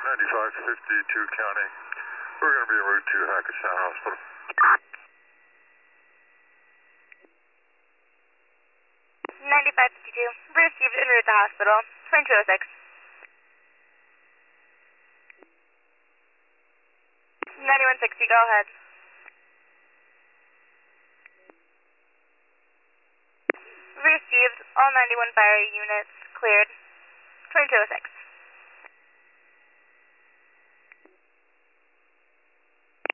9552 County. We're going to be en route to Hackettstown Hospital. 9552. Received en route to hospital. 2206. 9160, go ahead. Received. All 91 fire units cleared. 2206.